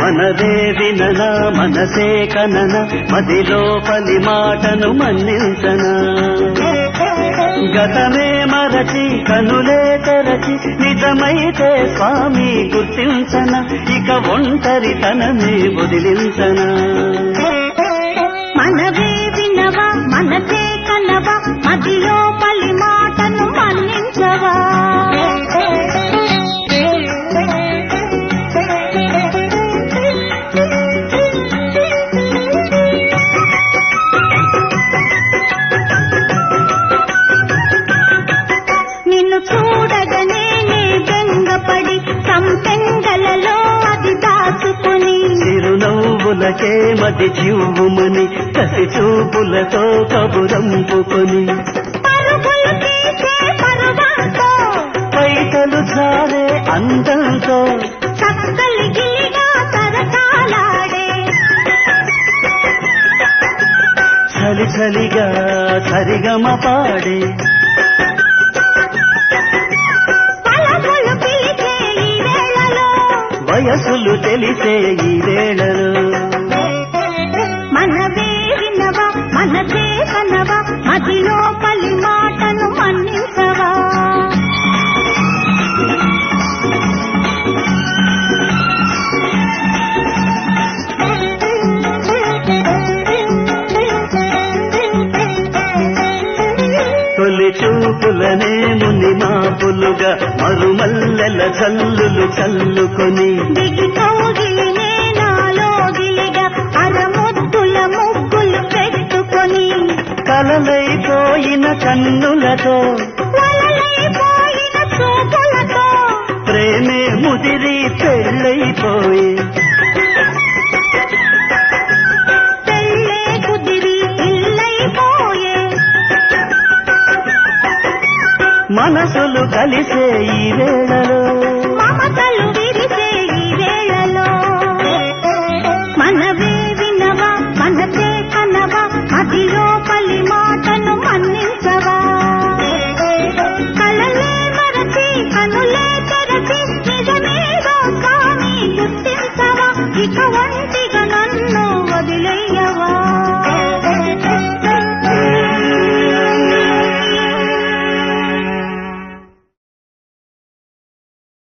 మనదే వినన మనసే కనన మదిలోపలి మాటను మన్నించనా గతమే మరచి కనులే తెరచి నిజమైతే స్వామి గుర్తించన ఇక ఒంటరితనమే వదిలించనా మనవే వినవా మనసే కనవా మదిలోపలి మాటను మన్నించవా చూడగనే నే బెంగపడి సంపెంగలలో అది దాచుకుని చిరునవ్వులకే మది చివ్వుమని కసి చూపులతో కబురంపుకొని పరుగులు తీసే పరువంతో పైటలు చారే అందంతో చక్కలి గిలిగా సరసాలాడే చలి చలిగా సరిగమ పాడే వయసులు తెలిసే ఈ వేళలో మనవే వినవా మనసే కనవా మదిలోపలి మాటను మన్నించవా తొలి చూపులనే ముని మాపులుగా మరుమల్లెల చల్లులు చల్లుకొని దిగి కౌగిలినే నాలోగిలిగా అరముద్దుల ముగ్గులు పెట్టుకొని కలలైపోయిన కన్నులతో వలలైపోయిన చూపులతో ప్రేమే ముదిరి పెళ్ళైపోయి పెళ్ళే కుదిరి ఇల్లైపోయే మనసులు కలిసే ఈ వేళలో